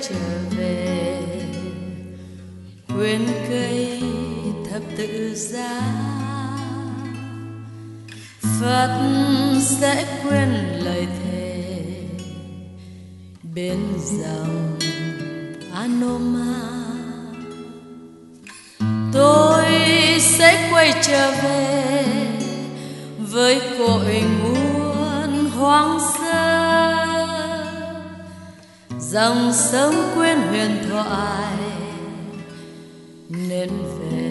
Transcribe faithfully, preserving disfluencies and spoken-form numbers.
trở về quyến cây thập tự giá. Phật sẽ quên lời thề bên dòng Anoma. Tôi sẽ quay trở về với cội nguồn hoang sơ, dòng sông quyến huyền thoại nên về